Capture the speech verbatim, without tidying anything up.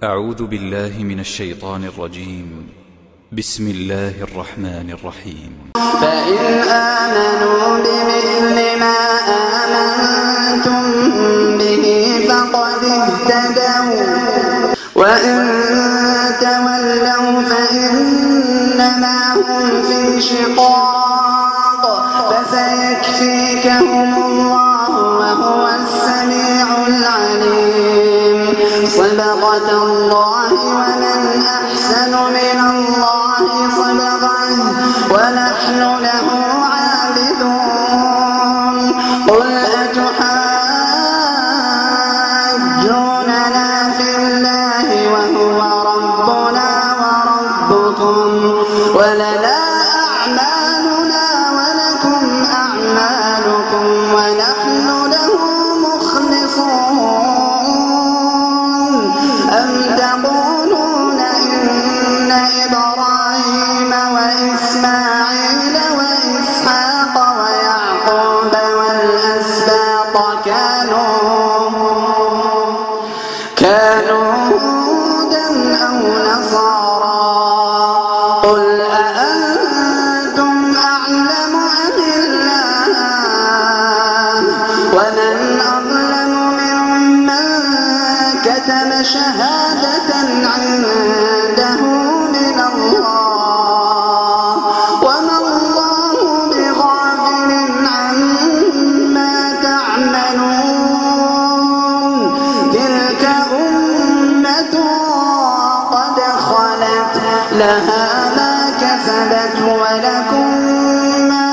أعوذ بالله من الشيطان الرجيم. بسم الله الرحمن الرحيم. فإن آمنوا بمثل ما آمنتم به فقد اهتدوا وإن تولوا فإنما هم في شقاق فسيكفيكهم الله وهو السميع العليم. صدقة الله ومن أحسن من الله صدقة ونحن له عابدون. قل أتحاجوننا في الله وهو ربنا وربكم ولنا أعمالنا ولكم أعمالكم ونحن له مخلصون. أم تقولون إن إبراهيم وإسماعيل وإسحاق ويعقوب والأسباط كانوا كانوا هودا أو نصارى؟ قل أأنتم أعلم أم الله؟ ومن أظلم ممن كتم شهادة عنده من الله وما الله بغافل عما تعملون. تلك أمة قد خلت لها ما كسبت ولكم ما